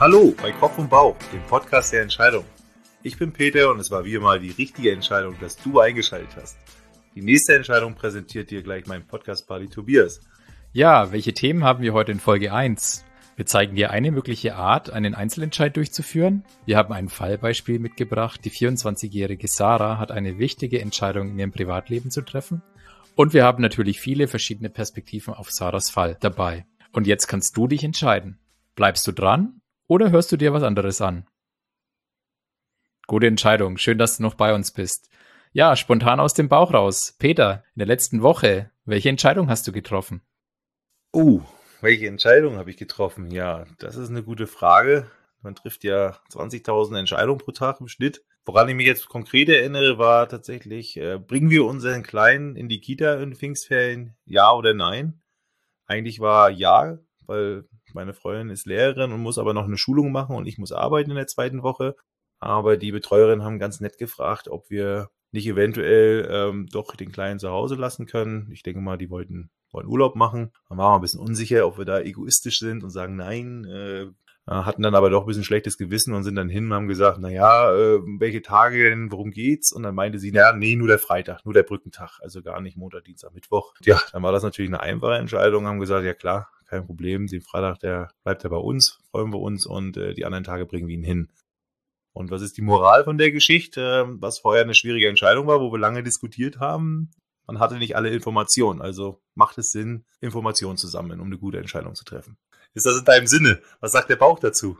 Hallo bei Kopf und Bauch, dem Podcast der Entscheidung. Ich bin Peter und es war wie immer die richtige Entscheidung, dass du eingeschaltet hast. Die nächste Entscheidung präsentiert dir gleich mein Podcast-Buddy Tobias. Ja, welche Themen haben wir heute in Folge 1? Wir zeigen dir eine mögliche Art, einen Einzelentscheid durchzuführen. Wir haben ein Fallbeispiel mitgebracht. Die 24-jährige Sarah hat eine wichtige Entscheidung in ihrem Privatleben zu treffen. Und wir haben natürlich viele verschiedene Perspektiven auf Sarahs Fall dabei. Und jetzt kannst du dich entscheiden. Bleibst du dran oder hörst du dir was anderes an? Gute Entscheidung. Schön, dass du noch bei uns bist. Ja, spontan aus dem Bauch raus. Peter, in der letzten Woche, welche Entscheidung hast du getroffen? Welche Entscheidung habe ich getroffen? Ja, das ist eine gute Frage. Man trifft ja 20.000 Entscheidungen pro Tag im Schnitt. Woran ich mich jetzt konkret erinnere, war tatsächlich, bringen wir unseren Kleinen in die Kita in Pfingstferien? Ja oder nein? Eigentlich war ja, weil meine Freundin ist Lehrerin und muss aber noch eine Schulung machen und ich muss arbeiten in der zweiten Woche. Aber die Betreuerinnen haben ganz nett gefragt, ob wir nicht eventuell doch den Kleinen zu Hause lassen können. Ich denke mal, die wollten Urlaub machen. Dann waren wir ein bisschen unsicher, ob wir da egoistisch sind und sagen nein. Hatten dann aber doch ein bisschen schlechtes Gewissen und sind dann hin und haben gesagt, welche Tage denn, worum geht's? Und dann meinte sie, nur der Freitag, nur der Brückentag, also gar nicht Montag, Dienstag, Mittwoch. Ja, dann war das natürlich eine einfache Entscheidung, haben gesagt, ja klar, kein Problem, den Freitag, der bleibt ja bei uns, freuen wir uns und die anderen Tage bringen wir ihn hin. Und was ist die Moral von der Geschichte? Was vorher eine schwierige Entscheidung war, wo wir lange diskutiert haben. Man hatte nicht alle Informationen, also macht es Sinn, Informationen zu sammeln, um eine gute Entscheidung zu treffen. Ist das in deinem Sinne? Was sagt der Bauch dazu?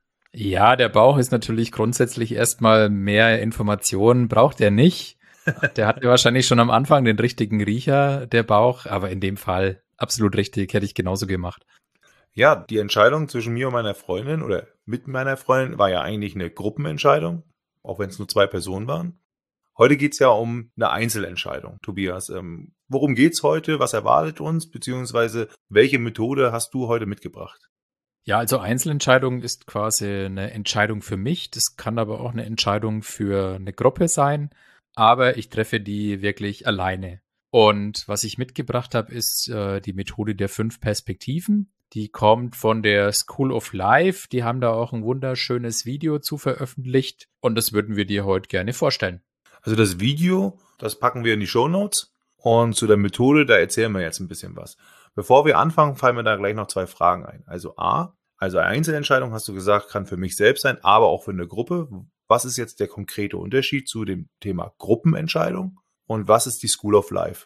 Ja, der Bauch ist natürlich grundsätzlich erstmal mehr Informationen, braucht er nicht. Der hatte wahrscheinlich schon am Anfang den richtigen Riecher, der Bauch, aber in dem Fall absolut richtig, hätte ich genauso gemacht. Ja, die Entscheidung zwischen mir und meiner Freundin oder mit meiner Freundin war ja eigentlich eine Gruppenentscheidung, auch wenn es nur 2 Personen waren. Heute geht es ja um eine Einzelentscheidung. Tobias, worum geht's heute? Was erwartet uns? Beziehungsweise welche Methode hast du heute mitgebracht? Ja, also Einzelentscheidung ist quasi eine Entscheidung für mich. Das kann aber auch eine Entscheidung für eine Gruppe sein. Aber ich treffe die wirklich alleine. Und was ich mitgebracht habe, ist die Methode der 5 Perspektiven. Die kommt von der School of Life. Die haben da auch ein wunderschönes Video zu veröffentlicht. Und das würden wir dir heute gerne vorstellen. Also das Video, das packen wir in die Shownotes. Und zu der Methode, da erzählen wir jetzt ein bisschen was. Bevor wir anfangen, fallen mir da gleich noch 2 Fragen ein. Also eine Einzelentscheidung, hast du gesagt, kann für mich selbst sein, aber auch für eine Gruppe. Was ist jetzt der konkrete Unterschied zu dem Thema Gruppenentscheidung? Und was ist die School of Life?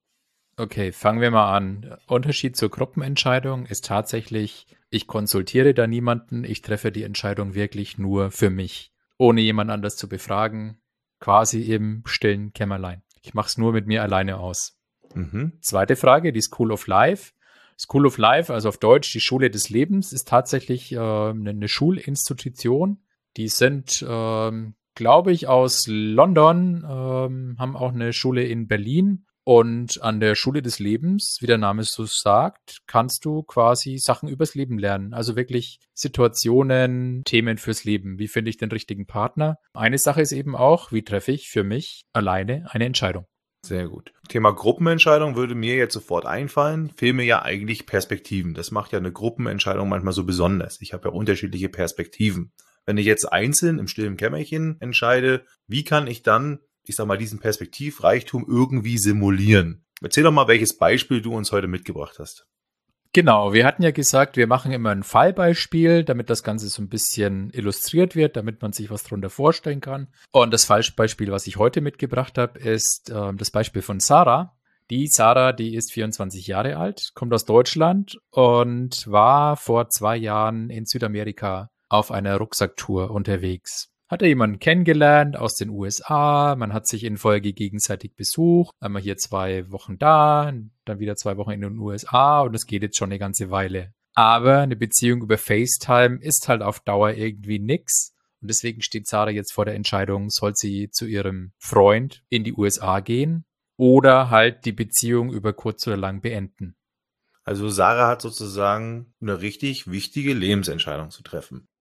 Okay, fangen wir mal an. Unterschied zur Gruppenentscheidung ist tatsächlich, ich konsultiere da niemanden, ich treffe die Entscheidung wirklich nur für mich, ohne jemand anders zu befragen, quasi im stillen Kämmerlein. Ich mache es nur mit mir alleine aus. Zweite Frage, die School of Life. School of Life, also auf Deutsch die Schule des Lebens, ist tatsächlich eine Schulinstitution. Die sind, glaube ich, aus London, haben auch eine Schule in Berlin. Und an der Schule des Lebens, wie der Name so sagt, kannst du quasi Sachen übers Leben lernen. Also wirklich Situationen, Themen fürs Leben. Wie finde ich den richtigen Partner? Eine Sache ist eben auch, wie treffe ich für mich alleine eine Entscheidung? Sehr gut. Thema Gruppenentscheidung würde mir jetzt sofort einfallen. Fehlen mir ja eigentlich Perspektiven. Das macht ja eine Gruppenentscheidung manchmal so besonders. Ich habe ja unterschiedliche Perspektiven. Wenn ich jetzt einzeln im stillen Kämmerchen entscheide, wie kann ich dann, ich sag mal, diesen Perspektivreichtum irgendwie simulieren? Erzähl doch mal, welches Beispiel du uns heute mitgebracht hast. Genau, wir hatten ja gesagt, wir machen immer ein Fallbeispiel, damit das Ganze so ein bisschen illustriert wird, damit man sich was drunter vorstellen kann. Und das Fallbeispiel, was ich heute mitgebracht habe, ist das Beispiel von Sarah. Die Sarah, die ist 24 Jahre alt, kommt aus Deutschland und war vor 2 Jahren in Südamerika auf einer Rucksacktour unterwegs. Hat er jemanden kennengelernt aus den USA, man hat sich in Folge gegenseitig besucht, einmal hier 2 Wochen da, dann wieder 2 Wochen in den USA und das geht jetzt schon eine ganze Weile. Aber eine Beziehung über FaceTime ist halt auf Dauer irgendwie nix und deswegen steht Sarah jetzt vor der Entscheidung, soll sie zu ihrem Freund in die USA gehen oder halt die Beziehung über kurz oder lang beenden. Also Sarah hat sozusagen eine richtig wichtige Lebensentscheidung zu treffen.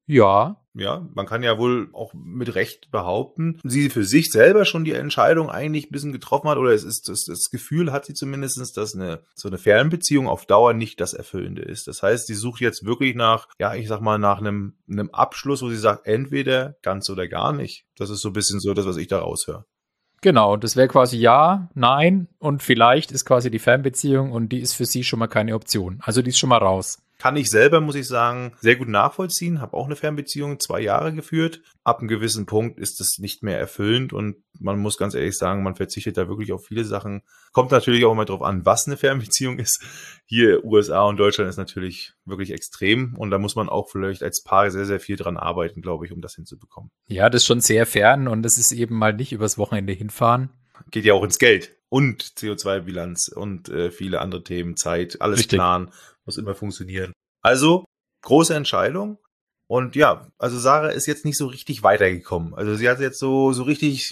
Ja, Ja, man kann ja wohl auch mit Recht behaupten, sie für sich selber schon die Entscheidung eigentlich ein bisschen getroffen hat, oder es ist das Gefühl hat sie zumindestens, dass so eine Fernbeziehung auf Dauer nicht das Erfüllende ist. Das heißt, sie sucht jetzt wirklich nach, ja, ich sag mal, nach einem Abschluss, wo sie sagt, entweder ganz oder gar nicht. Das ist so ein bisschen so das, was ich da raushöre. genau. Das wäre quasi ja, nein und vielleicht ist quasi die Fernbeziehung und die ist für sie schon mal keine Option. Also die ist schon mal raus. Kann ich selber, muss ich sagen, sehr gut nachvollziehen. Habe auch eine Fernbeziehung 2 Jahre geführt. Ab einem gewissen Punkt ist es nicht mehr erfüllend und man muss ganz ehrlich sagen, man verzichtet da wirklich auf viele Sachen. Kommt natürlich auch immer drauf an, was eine Fernbeziehung ist. Hier USA und Deutschland ist natürlich wirklich extrem und da muss man auch vielleicht als Paar sehr, sehr viel dran arbeiten, glaube ich, um das hinzubekommen. Ja, das ist schon sehr fern und das ist eben mal nicht übers Wochenende hinfahren. Geht ja auch ins Geld und CO2-Bilanz und viele andere Themen, Zeit, alles Richtig. planen, muss immer funktionieren. Also, große Entscheidung. Und ja, also Sarah ist jetzt nicht so richtig weitergekommen. Also sie hat jetzt so richtig,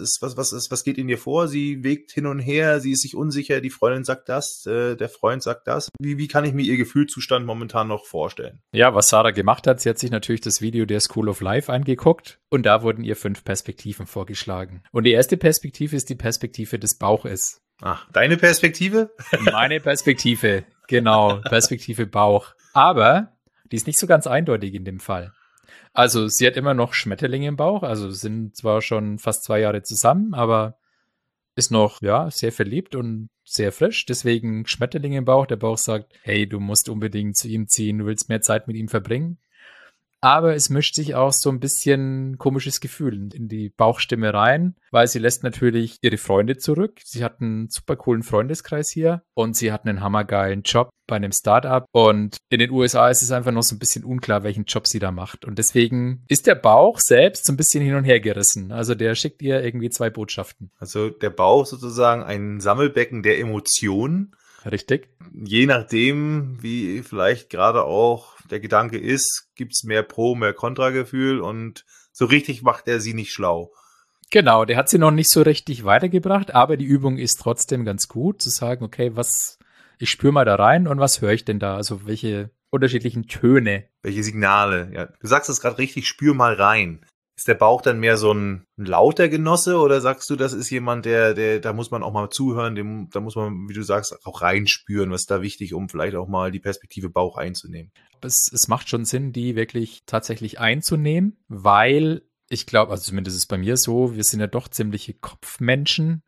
was geht in ihr vor? Sie wägt hin und her, sie ist sich unsicher, die Freundin sagt das, der Freund sagt das. Wie kann ich mir ihr Gefühlszustand momentan noch vorstellen? Ja, was Sarah gemacht hat, sie hat sich natürlich das Video der School of Life angeguckt und da wurden ihr 5 Perspektiven vorgeschlagen. Und die erste Perspektive ist die Perspektive des Bauches. Ach, deine Perspektive? Meine Perspektive, genau, Perspektive Bauch. Aber die ist nicht so ganz eindeutig in dem Fall. Also sie hat immer noch Schmetterlinge im Bauch, also sind zwar schon fast 2 Jahre zusammen, aber ist noch, ja, sehr verliebt und sehr frisch, deswegen Schmetterlinge im Bauch. Der Bauch sagt, hey, du musst unbedingt zu ihm ziehen, du willst mehr Zeit mit ihm verbringen. Aber es mischt sich auch so ein bisschen komisches Gefühl in die Bauchstimme rein, weil sie lässt natürlich ihre Freunde zurück. Sie hat einen super coolen Freundeskreis hier und sie hat einen hammergeilen Job bei einem Startup. Und in den USA ist es einfach noch so ein bisschen unklar, welchen Job sie da macht. Und deswegen ist der Bauch selbst so ein bisschen hin und her gerissen. Also der schickt ihr irgendwie 2 Botschaften. Also der Bauch sozusagen ein Sammelbecken der Emotionen. Richtig? Je nachdem, wie vielleicht gerade auch der Gedanke ist, gibt's mehr Pro-, mehr Kontra-Gefühl und so richtig macht er sie nicht schlau. Genau, der hat sie noch nicht so richtig weitergebracht, aber die Übung ist trotzdem ganz gut, zu sagen, okay, ich spüre mal da rein und was höre ich denn da? Also welche unterschiedlichen Töne. Welche Signale? Ja, du sagst es gerade richtig, spür mal rein. Ist der Bauch dann mehr so ein lauter Genosse oder sagst du, das ist jemand, da muss man auch mal zuhören, da muss man, wie du sagst, auch reinspüren, was ist da wichtig, um vielleicht auch mal die Perspektive Bauch einzunehmen? Es macht schon Sinn, die wirklich tatsächlich einzunehmen, weil ich glaube, also zumindest ist es bei mir so, wir sind ja doch ziemliche Kopfmenschen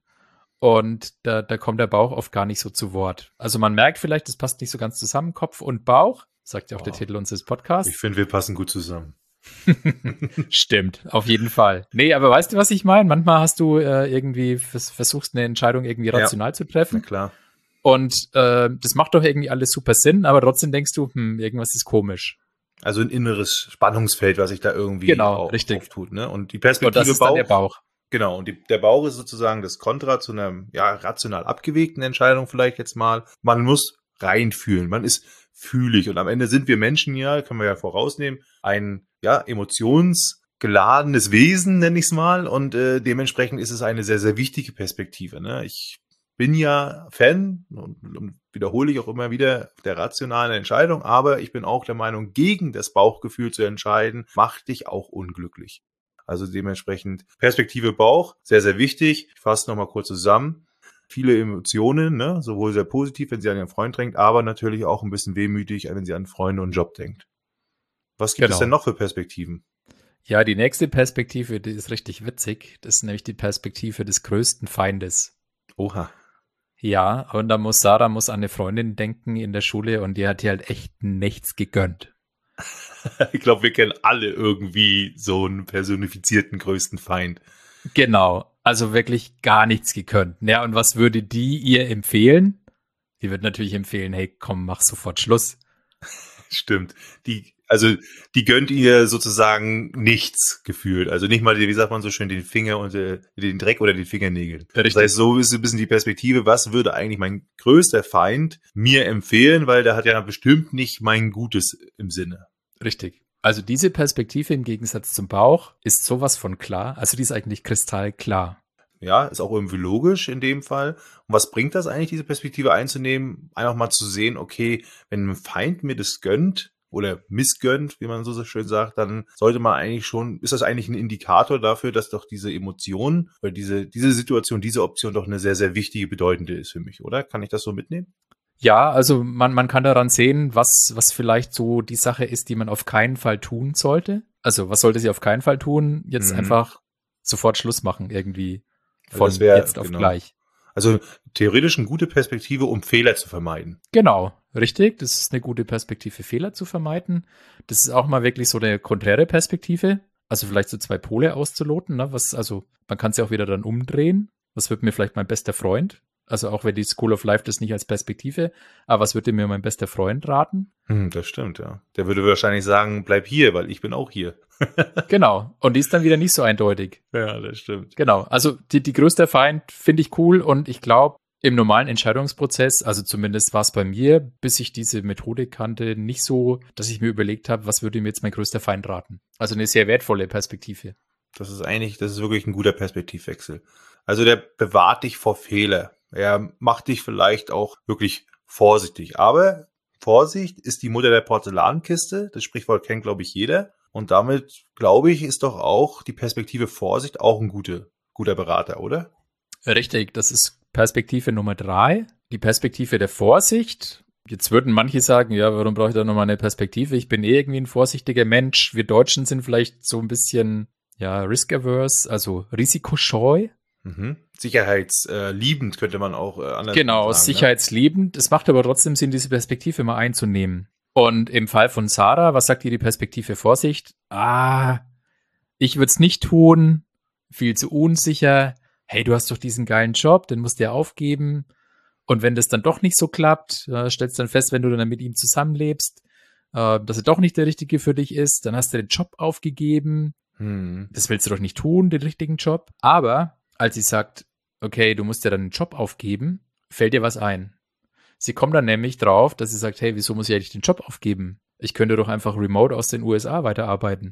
und da kommt der Bauch oft gar nicht so zu Wort. Also man merkt vielleicht, es passt nicht so ganz zusammen, Kopf und Bauch, sagt ja auch der Titel unseres Podcasts. Ich finde, wir passen gut zusammen. Stimmt, auf jeden Fall. Nee, aber weißt du, was ich meine? Manchmal hast du irgendwie versuchst eine Entscheidung irgendwie rational zu treffen. Na klar. Und das macht doch irgendwie alles super Sinn, aber trotzdem denkst du, irgendwas ist komisch. Also ein inneres Spannungsfeld, was sich da irgendwie Genau, richtig. auftut, ne? Und die Und Perspektive das ist dann der Bauch. Genau, und der Bauch ist sozusagen das Kontra zu einer ja rational abgewegten Entscheidung vielleicht jetzt mal. Man muss reinfühlen, man ist fühlig und am Ende sind wir Menschen ja, können wir ja vorausnehmen, ein ja emotionsgeladenes Wesen, nenne ich es mal, und dementsprechend ist es eine sehr, sehr wichtige Perspektive, ne? Ich bin ja Fan und wiederhole ich auch immer wieder der rationalen Entscheidung, aber ich bin auch der Meinung, gegen das Bauchgefühl zu entscheiden, macht dich auch unglücklich. Also dementsprechend Perspektive Bauch, sehr, sehr wichtig. Ich fasse nochmal kurz zusammen. Viele Emotionen, ne? Sowohl sehr positiv, wenn sie an ihren Freund denkt, aber natürlich auch ein bisschen wehmütig, wenn sie an Freunde und Job denkt. Was gibt es denn noch für Perspektiven? Ja, die nächste Perspektive, die ist richtig witzig. Das ist nämlich die Perspektive des größten Feindes. Oha. Ja, und da muss Sarah an eine Freundin denken in der Schule und die hat ihr halt echt nichts gegönnt. Ich glaube, wir kennen alle irgendwie so einen personifizierten größten Feind. Genau, also wirklich gar nichts gegönnt. Ja, und was würde die ihr empfehlen? Die wird natürlich empfehlen, hey, komm, mach sofort Schluss. Stimmt. Die gönnt ihr sozusagen nichts gefühlt. Also nicht mal, wie sagt man so schön, den Finger und den Dreck oder den Fingernägel. Richtig. Das heißt, so ist ein bisschen die Perspektive, was würde eigentlich mein größter Feind mir empfehlen, weil der hat ja bestimmt nicht mein Gutes im Sinne. Richtig. Also diese Perspektive im Gegensatz zum Bauch ist sowas von klar. Also die ist eigentlich kristallklar. Ja, ist auch irgendwie logisch in dem Fall. Und was bringt das eigentlich, diese Perspektive einzunehmen? Einfach mal zu sehen, okay, wenn ein Feind mir das gönnt, oder missgönnt, wie man so schön sagt, dann sollte man eigentlich schon, ist das eigentlich ein Indikator dafür, dass doch diese Emotion oder diese Situation, diese Option doch eine sehr, sehr wichtige, bedeutende ist für mich, oder? Kann ich das so mitnehmen? Ja, also man kann daran sehen, was vielleicht so die Sache ist, die man auf keinen Fall tun sollte. Also was sollte sie auf keinen Fall tun? Jetzt einfach sofort Schluss machen irgendwie Also von das wäre, jetzt auf gleich. Also theoretisch eine gute Perspektive, um Fehler zu vermeiden. Genau, richtig. Das ist eine gute Perspektive, Fehler zu vermeiden. Das ist auch mal wirklich so eine konträre Perspektive. Also vielleicht so zwei Pole auszuloten. Ne? Also man kann es ja auch wieder dann umdrehen. Was wird mir vielleicht mein bester Freund? Also auch wenn die School of Life das nicht als Perspektive, aber was würde mir mein bester Freund raten? Das stimmt, ja. Der würde wahrscheinlich sagen, bleib hier, weil ich bin auch hier. Genau. Und die ist dann wieder nicht so eindeutig. Ja, das stimmt. Genau. Also die größte Feind finde ich cool und ich glaube, im normalen Entscheidungsprozess, also zumindest war es bei mir, bis ich diese Methode kannte, nicht so, dass ich mir überlegt habe, was würde mir jetzt mein größter Feind raten. Also eine sehr wertvolle Perspektive. Das ist wirklich ein guter Perspektivwechsel. Also der bewahrt dich vor Fehler. Er macht dich vielleicht auch wirklich vorsichtig. Aber Vorsicht ist die Mutter der Porzellankiste. Das Sprichwort kennt, glaube ich, jeder. Und damit, glaube ich, ist doch auch die Perspektive Vorsicht auch ein guter Berater, oder? Richtig, das ist Perspektive Nummer 3. Die Perspektive der Vorsicht. Jetzt würden manche sagen, ja, warum brauche ich da nochmal eine Perspektive? Ich bin irgendwie ein vorsichtiger Mensch. Wir Deutschen sind vielleicht so ein bisschen, ja, risk-averse, also risikoscheu. Sicherheitsliebend könnte man auch anders genau, sagen. sicherheitsliebend. Es macht aber trotzdem Sinn, diese Perspektive mal einzunehmen. Und im Fall von Sarah, was sagt dir die Perspektive Vorsicht? Ich würde es nicht tun, viel zu unsicher. Hey, du hast doch diesen geilen Job, den musst du ja aufgeben. Und wenn das dann doch nicht so klappt, stellst dann fest, wenn du dann mit ihm zusammenlebst, dass er doch nicht der Richtige für dich ist, dann hast du den Job aufgegeben. Das willst du doch nicht tun, den richtigen Job. Aber als sie sagt, okay, du musst ja dann den Job aufgeben, fällt dir was ein. Sie kommt dann nämlich drauf, dass sie sagt, hey, wieso muss ich eigentlich den Job aufgeben? Ich könnte doch einfach remote aus den USA weiterarbeiten.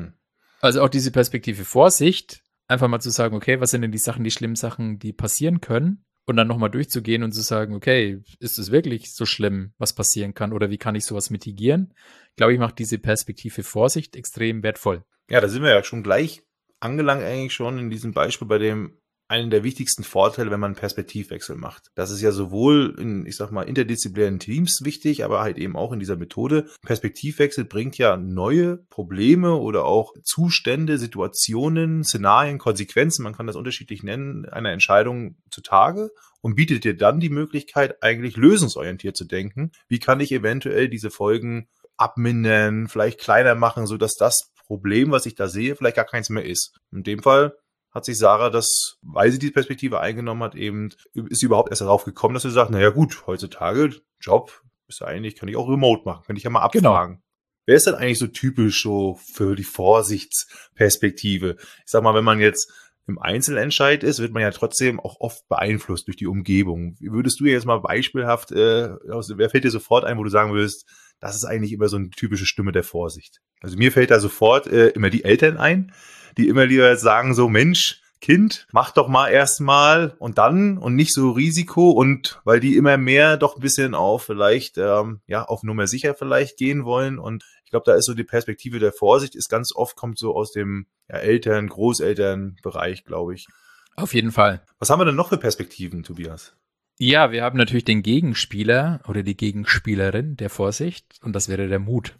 Also auch diese Perspektive Vorsicht, einfach mal zu sagen, okay, was sind denn die schlimmen Sachen, die passieren können? Und dann nochmal durchzugehen und zu sagen, okay, ist es wirklich so schlimm, was passieren kann? Oder wie kann ich sowas mitigieren? Ich glaube, ich mache diese Perspektive Vorsicht extrem wertvoll. Ja, da sind wir ja schon gleich angelangt eigentlich schon in diesem Beispiel bei dem einen der wichtigsten Vorteile, wenn man einen Perspektivwechsel macht. Das ist ja sowohl in, ich sag mal, interdisziplinären Teams wichtig, aber halt eben auch in dieser Methode. Perspektivwechsel bringt ja neue Probleme oder auch Zustände, Situationen, Szenarien, Konsequenzen, man kann das unterschiedlich nennen, einer Entscheidung zutage und bietet dir dann die Möglichkeit, eigentlich lösungsorientiert zu denken. Wie kann ich eventuell diese Folgen abmindern, vielleicht kleiner machen, sodass das Problem, was ich da sehe, vielleicht gar keins mehr ist. In dem Fall hat sich Sarah das, weil sie die Perspektive eingenommen hat, eben, ist sie überhaupt erst darauf gekommen, dass sie sagt, naja gut, heutzutage, Job, ist ja eigentlich, kann ich auch remote machen, kann ich ja mal abfragen. Genau. Wer ist denn eigentlich so typisch so für die Vorsichtsperspektive? Ich sag mal, wenn man jetzt im Einzelentscheid ist, wird man ja trotzdem auch oft beeinflusst durch die Umgebung. Wie würdest du jetzt mal beispielhaft, wer fällt dir sofort ein, wo du sagen würdest, das ist eigentlich immer so eine typische Stimme der Vorsicht? Also mir fällt da sofort immer die Eltern ein, die immer lieber sagen so, Mensch, Kind, mach doch mal erstmal und dann und nicht so Risiko und weil die immer mehr doch ein bisschen auf vielleicht, auf Nummer sicher vielleicht gehen wollen und ich glaube, da ist so die Perspektive der Vorsicht, ist ganz oft, kommt so aus dem Eltern-, Großelternbereich, glaube ich. Auf jeden Fall. Was haben wir denn noch für Perspektiven, Tobias? Ja, wir haben natürlich den Gegenspieler oder die Gegenspielerin der Vorsicht und das wäre der Mut.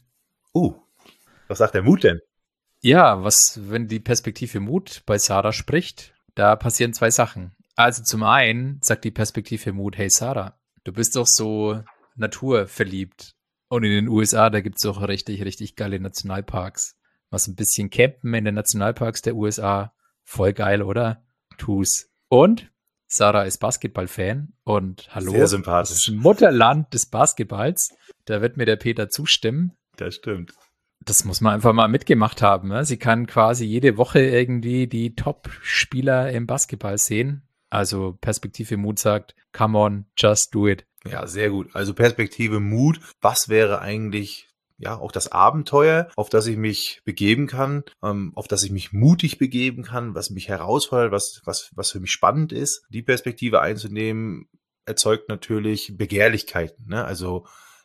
Was sagt der Mut denn? Ja, wenn die Perspektive Mut bei Sarah spricht, da passieren zwei Sachen. Also zum einen sagt die Perspektive Mut, hey Sarah, du bist doch so naturverliebt. Und in den USA, da gibt's doch richtig, richtig geile Nationalparks. Was ein bisschen campen in den Nationalparks der USA, voll geil, oder? Tu's. Und Sarah ist Basketball-Fan und hallo, sehr sympathisch. Das Mutterland des Basketballs, da wird mir der Peter zustimmen. Das stimmt. Das muss man einfach mal mitgemacht haben. Ne? Sie kann quasi jede Woche irgendwie die Top-Spieler im Basketball sehen. Also Perspektive Mut sagt, come on, just do it. Ja, sehr gut. Also Perspektive Mut. Was wäre eigentlich auch das Abenteuer, auf das ich mich begeben kann, auf das ich mich mutig begeben kann, was mich herausfordert, was für mich spannend ist. Die Perspektive einzunehmen, erzeugt natürlich Begehrlichkeiten. Ne? Also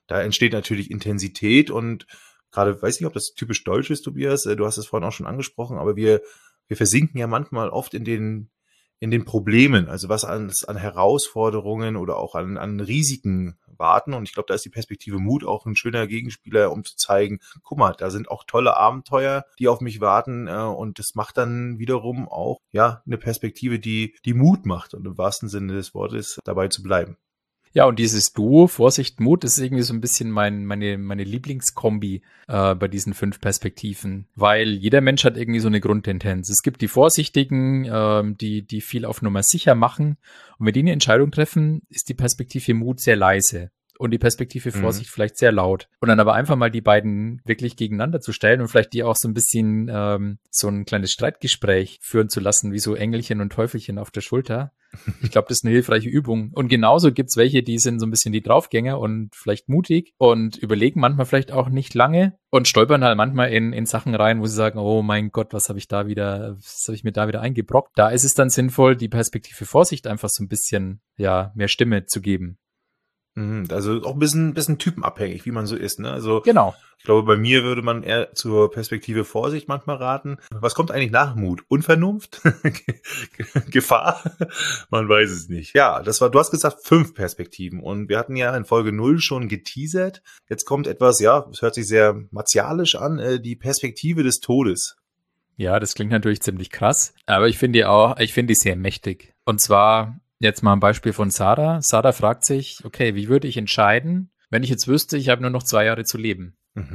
Da entsteht natürlich Intensität und gerade, weiß nicht, ob das typisch deutsch ist, Tobias, du hast es vorhin auch schon angesprochen, aber wir versinken ja manchmal oft in den Problemen, also was an Herausforderungen oder auch an Risiken warten. Und ich glaube, da ist die Perspektive Mut auch ein schöner Gegenspieler, um zu zeigen, guck mal, da sind auch tolle Abenteuer, die auf mich warten. Und das macht dann wiederum auch ja eine Perspektive, die Mut macht und im wahrsten Sinne des Wortes dabei zu bleiben. Ja, und dieses Duo, Vorsicht, Mut, ist irgendwie so ein bisschen meine Lieblingskombi bei diesen 5 Perspektiven, weil jeder Mensch hat irgendwie so eine Grundtendenz. Es gibt die Vorsichtigen, die viel auf Nummer sicher machen. Und wenn die eine Entscheidung treffen, ist die Perspektive Mut sehr leise und die Perspektive Vorsicht vielleicht sehr laut. Und dann aber einfach mal die beiden wirklich gegeneinander zu stellen und vielleicht die auch so ein bisschen so ein kleines Streitgespräch führen zu lassen, wie so Engelchen und Teufelchen auf der Schulter. Ich glaube, das ist eine hilfreiche Übung. Und genauso gibt's welche, die sind so ein bisschen die Draufgänger und vielleicht mutig und überlegen manchmal vielleicht auch nicht lange und stolpern halt manchmal in Sachen rein, wo sie sagen, oh mein Gott, was habe ich mir da wieder eingebrockt? Da ist es dann sinnvoll, die Perspektive Vorsicht einfach so ein bisschen, ja, mehr Stimme zu geben. Also auch ein bisschen typenabhängig, wie man so ist, ne? Also Genau. ich glaube, bei mir würde man eher zur Perspektive Vorsicht manchmal raten. Was kommt eigentlich nach Mut? Unvernunft? Gefahr? Man weiß es nicht. Ja, du hast gesagt 5 Perspektiven und wir hatten ja in Folge 0 schon geteasert. Jetzt kommt etwas, ja, es hört sich sehr martialisch an, die Perspektive des Todes. Ja, das klingt natürlich ziemlich krass, aber ich finde die sehr mächtig. Und zwar jetzt mal ein Beispiel von Sarah. Sarah fragt sich, okay, wie würde ich entscheiden, wenn ich jetzt wüsste, ich habe nur noch 2 Jahre zu leben?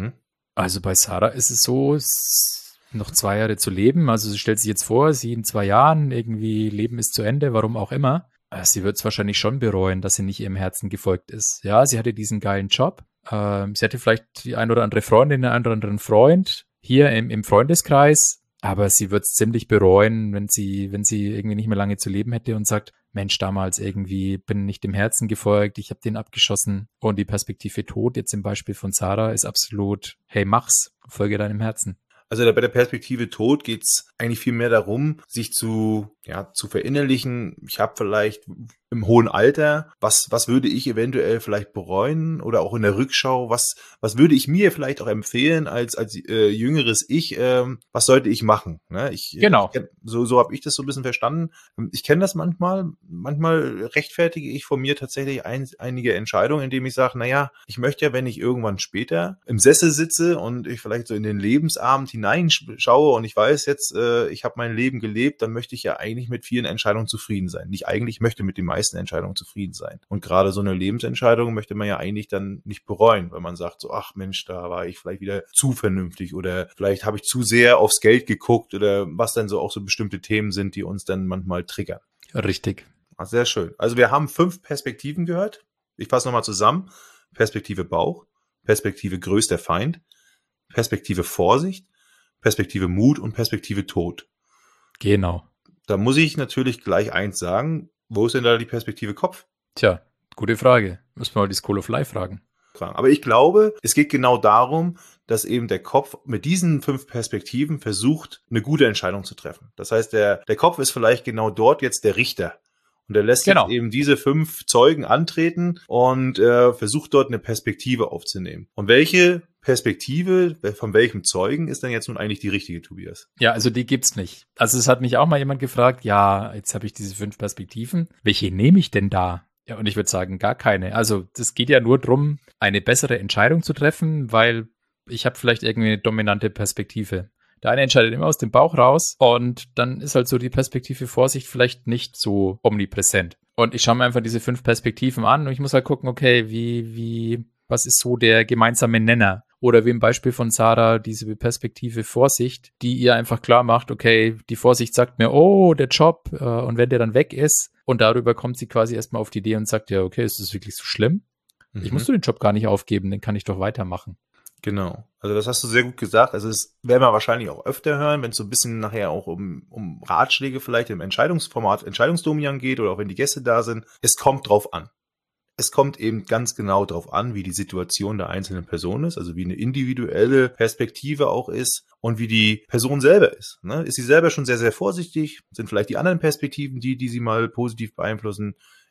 Also bei Sarah ist es so, noch 2 Jahre zu leben. Also sie stellt sich jetzt vor, sie in 2 Jahren irgendwie Leben ist zu Ende, warum auch immer. Sie wird es wahrscheinlich schon bereuen, dass sie nicht ihrem Herzen gefolgt ist. Ja, sie hatte diesen geilen Job. Sie hatte vielleicht die ein oder andere Freundin, den einen oder anderen Freund hier im Freundeskreis. Aber sie wird es ziemlich bereuen, wenn sie irgendwie nicht mehr lange zu leben hätte und sagt, Mensch, damals irgendwie bin nicht dem Herzen gefolgt, ich habe den abgeschossen. Und die Perspektive Tod jetzt im Beispiel von Sarah ist absolut, hey, mach's, folge deinem Herzen. Also bei der Perspektive Tod geht's eigentlich viel mehr darum, sich zu verinnerlichen. Ich habe vielleicht im hohen Alter, was würde ich eventuell vielleicht bereuen oder auch in der Rückschau, was würde ich mir vielleicht auch empfehlen als jüngeres Ich, was sollte ich machen? Ne? Genau. So habe ich das so ein bisschen verstanden. Ich kenne das manchmal rechtfertige ich von mir tatsächlich einige Entscheidungen, indem ich sage, naja, ich möchte ja, wenn ich irgendwann später im Sessel sitze und ich vielleicht so in den Lebensabend hineinschaue und ich weiß jetzt, ich habe mein Leben gelebt, dann möchte ich ja eigentlich mit vielen Entscheidungen zufrieden sein. Nicht eigentlich, ich möchte mit den meisten Entscheidungen zufrieden sein. Und gerade so eine Lebensentscheidung möchte man ja eigentlich dann nicht bereuen, weil man sagt so, ach Mensch, da war ich vielleicht wieder zu vernünftig oder vielleicht habe ich zu sehr aufs Geld geguckt oder was dann so auch so bestimmte Themen sind, die uns dann manchmal triggern. Richtig. Ach, sehr schön. Also wir haben 5 Perspektiven gehört. Ich fasse nochmal zusammen. Perspektive Bauch, Perspektive größter Feind, Perspektive Vorsicht, Perspektive Mut und Perspektive Tod. Genau. Da muss ich natürlich gleich eins sagen. Wo ist denn da die Perspektive Kopf? Tja, gute Frage. Müssen wir mal die School of Life fragen. Aber ich glaube, es geht genau darum, dass eben der Kopf mit diesen 5 Perspektiven versucht, eine gute Entscheidung zu treffen. Das heißt, der Kopf ist vielleicht genau dort jetzt der Richter. Und er lässt jetzt eben diese 5 Zeugen antreten und versucht dort eine Perspektive aufzunehmen. Und welche Perspektive von welchem Zeugen ist denn jetzt nun eigentlich die richtige, Tobias? Ja, also die gibt's nicht. Also es hat mich auch mal jemand gefragt, ja, jetzt habe ich diese 5 Perspektiven. Welche nehme ich denn da? Ja, und ich würde sagen, gar keine. Also das geht ja nur drum, eine bessere Entscheidung zu treffen, weil ich habe vielleicht irgendwie eine dominante Perspektive. Der eine entscheidet immer aus dem Bauch raus und dann ist halt so die Perspektive Vorsicht vielleicht nicht so omnipräsent. Und ich schaue mir einfach diese 5 Perspektiven an und ich muss halt gucken, okay, was ist so der gemeinsame Nenner? Oder wie im Beispiel von Sarah, diese Perspektive Vorsicht, die ihr einfach klar macht, okay, die Vorsicht sagt mir, oh, der Job, und wenn der dann weg ist, und darüber kommt sie quasi erstmal auf die Idee und sagt, ja, okay, ist das wirklich so schlimm? Ich muss den Job gar nicht aufgeben, den kann ich doch weitermachen. Genau. Also das hast du sehr gut gesagt. Also das werden wir wahrscheinlich auch öfter hören, wenn es so ein bisschen nachher auch um Ratschläge vielleicht im Entscheidungsformat, Entscheidungsdomian geht oder auch wenn die Gäste da sind. Es kommt drauf an. Es kommt eben ganz genau drauf an, wie die Situation der einzelnen Person ist, also wie eine individuelle Perspektive auch ist und wie die Person selber ist. Ne? Ist sie selber schon sehr, sehr vorsichtig? Sind vielleicht die anderen Perspektiven die sie mal positiv beeinflussen?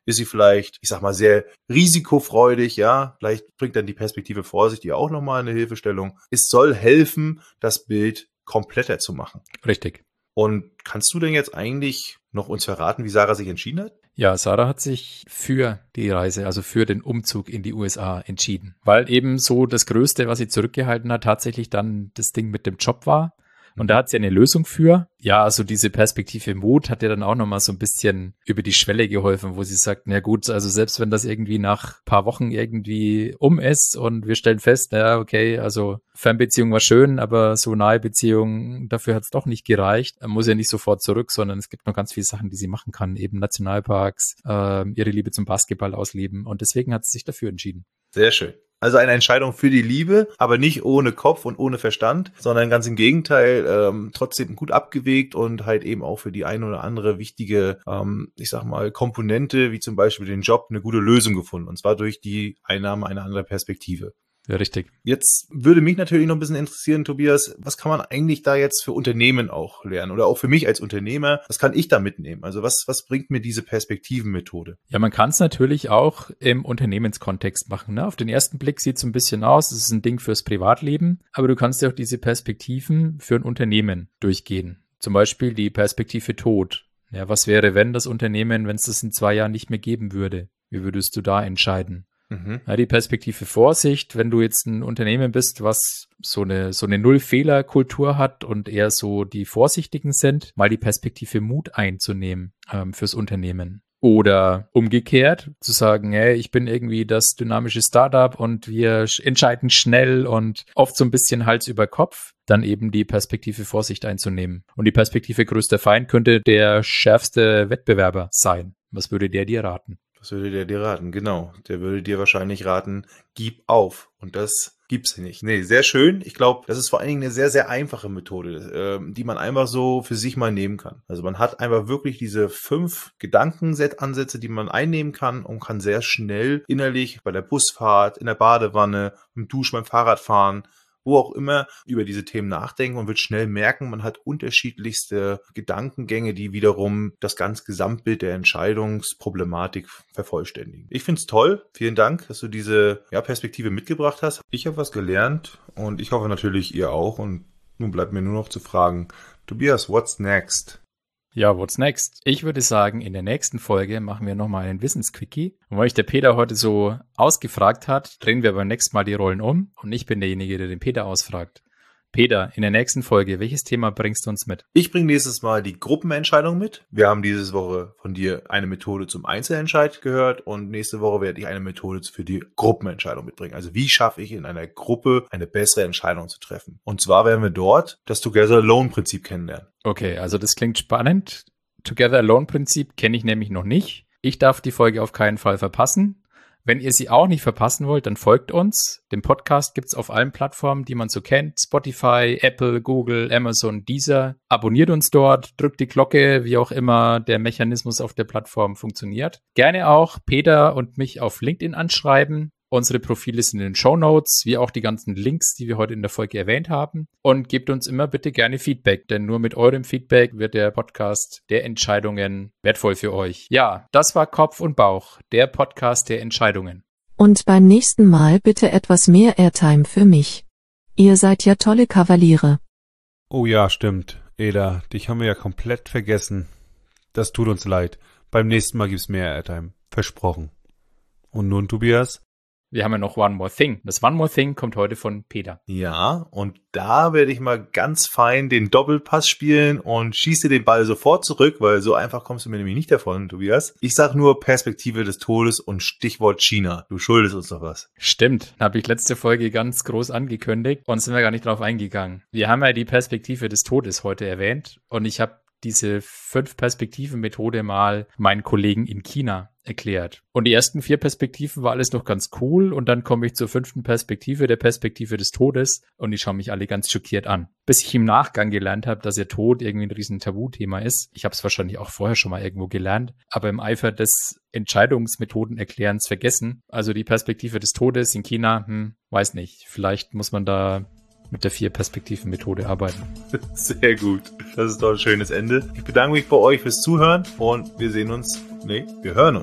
Ist sie vielleicht, ich sag mal, sehr risikofreudig, ja? Vielleicht bringt dann die Perspektive Vorsicht ja auch nochmal eine Hilfestellung. Es soll helfen, das Bild kompletter zu machen. Richtig. Und kannst du denn jetzt eigentlich noch uns verraten, wie Sarah sich entschieden hat? Ja, Sarah hat sich für die Reise, also für den Umzug in die USA entschieden, weil eben so das Größte, was sie zurückgehalten hat, tatsächlich dann das Ding mit dem Job war. Und da hat sie eine Lösung für. Ja, also diese Perspektive Mut hat ihr dann auch nochmal so ein bisschen über die Schwelle geholfen, wo sie sagt, na gut, also selbst wenn das irgendwie nach ein paar Wochen irgendwie ist und wir stellen fest, na okay, also Fernbeziehung war schön, aber so nahe Beziehung, dafür hat es doch nicht gereicht. Man muss ja nicht sofort zurück, sondern es gibt noch ganz viele Sachen, die sie machen kann, eben Nationalparks, ihre Liebe zum Basketball ausleben. Und deswegen hat sie sich dafür entschieden. Sehr schön. Also eine Entscheidung für die Liebe, aber nicht ohne Kopf und ohne Verstand, sondern ganz im Gegenteil, trotzdem gut abgewegt und halt eben auch für die eine oder andere wichtige, ich sag mal, Komponente, wie zum Beispiel den Job, eine gute Lösung gefunden. Und zwar durch die Einnahme einer anderen Perspektive. Ja, richtig. Jetzt würde mich natürlich noch ein bisschen interessieren, Tobias, was kann man eigentlich da jetzt für Unternehmen auch lernen oder auch für mich als Unternehmer, was kann ich da mitnehmen? Also was bringt mir diese Perspektivenmethode? Ja, man kann es natürlich auch im Unternehmenskontext machen. Ne? Auf den ersten Blick sieht es so ein bisschen aus, es ist ein Ding fürs Privatleben, aber du kannst ja auch diese Perspektiven für ein Unternehmen durchgehen. Zum Beispiel die Perspektive Tod. Ja, was wäre, wenn das Unternehmen, wenn es das in 2 Jahren nicht mehr geben würde? Wie würdest du da entscheiden? Ja, die Perspektive Vorsicht, wenn du jetzt ein Unternehmen bist, was so eine Null-Fehler-Kultur hat und eher so die Vorsichtigen sind, mal die Perspektive Mut einzunehmen fürs Unternehmen. Oder umgekehrt, zu sagen, hey, ich bin irgendwie das dynamische Startup und wir entscheiden schnell und oft so ein bisschen Hals über Kopf, dann eben die Perspektive Vorsicht einzunehmen. Und die Perspektive größter Feind könnte der schärfste Wettbewerber sein. Was würde der dir raten? Was würde der dir raten? Genau. Der würde dir wahrscheinlich raten, gib auf. Und das gibt's nicht. Nee, sehr schön. Ich glaube, das ist vor allen Dingen eine sehr, sehr einfache Methode, die man einfach so für sich mal nehmen kann. Also man hat einfach wirklich diese 5 Gedankenset-Ansätze, die man einnehmen kann und kann sehr schnell innerlich bei der Busfahrt, in der Badewanne, im Duschen, beim Fahrradfahren, wo auch immer, über diese Themen nachdenken und wird schnell merken, man hat unterschiedlichste Gedankengänge, die wiederum das ganze Gesamtbild der Entscheidungsproblematik vervollständigen. Ich finde es toll. Vielen Dank, dass du diese Perspektive mitgebracht hast. Ich habe was gelernt und ich hoffe natürlich, ihr auch. Und nun bleibt mir nur noch zu fragen, Tobias, what's next? Ja, what's next? Ich würde sagen, in der nächsten Folge machen wir nochmal einen Wissensquickie. Und weil ich der Peter heute so ausgefragt hat, drehen wir beim nächsten Mal die Rollen um und ich bin derjenige, der den Peter ausfragt. Peter, in der nächsten Folge, welches Thema bringst du uns mit? Ich bringe nächstes Mal die Gruppenentscheidung mit. Wir haben diese Woche von dir eine Methode zum Einzelentscheid gehört und nächste Woche werde ich eine Methode für die Gruppenentscheidung mitbringen. Also wie schaffe ich in einer Gruppe eine bessere Entscheidung zu treffen? Und zwar werden wir dort das Together-Alone-Prinzip kennenlernen. Okay, also das klingt spannend. Together-Alone-Prinzip kenne ich nämlich noch nicht. Ich darf die Folge auf keinen Fall verpassen. Wenn ihr sie auch nicht verpassen wollt, dann folgt uns. Den Podcast gibt's auf allen Plattformen, die man so kennt. Spotify, Apple, Google, Amazon, Deezer. Abonniert uns dort, drückt die Glocke, wie auch immer der Mechanismus auf der Plattform funktioniert. Gerne auch Peter und mich auf LinkedIn anschreiben. Unsere Profile sind in den Shownotes, wie auch die ganzen Links, die wir heute in der Folge erwähnt haben. Und gebt uns immer bitte gerne Feedback, denn nur mit eurem Feedback wird der Podcast der Entscheidungen wertvoll für euch. Ja, das war Kopf und Bauch, der Podcast der Entscheidungen. Und beim nächsten Mal bitte etwas mehr Airtime für mich. Ihr seid ja tolle Kavaliere. Oh ja, stimmt. Eda, dich haben wir ja komplett vergessen. Das tut uns leid. Beim nächsten Mal gibt's mehr Airtime. Versprochen. Und nun, Tobias? Wir haben ja noch One More Thing. Das One More Thing kommt heute von Peter. Ja, und da werde ich mal ganz fein den Doppelpass spielen und schieße den Ball sofort zurück, weil so einfach kommst du mir nämlich nicht davon, Tobias. Ich sag nur Perspektive des Todes und Stichwort China. Du schuldest uns noch was. Stimmt, habe ich letzte Folge ganz groß angekündigt und sind wir gar nicht drauf eingegangen. Wir haben ja die Perspektive des Todes heute erwähnt und ich habe diese 5-Perspektiven-Methode mal meinen Kollegen in China erklärt. Und die ersten 4 Perspektiven war alles noch ganz cool und dann komme ich zur 5. Perspektive, der Perspektive des Todes und die schauen mich alle ganz schockiert an. Bis ich im Nachgang gelernt habe, dass der Tod irgendwie ein riesen Tabuthema ist. Ich habe es wahrscheinlich auch vorher schon mal irgendwo gelernt, aber im Eifer des Entscheidungsmethodenerklärens vergessen. Also die Perspektive des Todes in China, weiß nicht. Vielleicht muss man da mit der 4-Perspektiven-Methode arbeiten. Sehr gut. Das ist doch ein schönes Ende. Ich bedanke mich bei euch fürs Zuhören und wir hören uns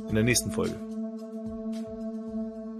in der nächsten Folge.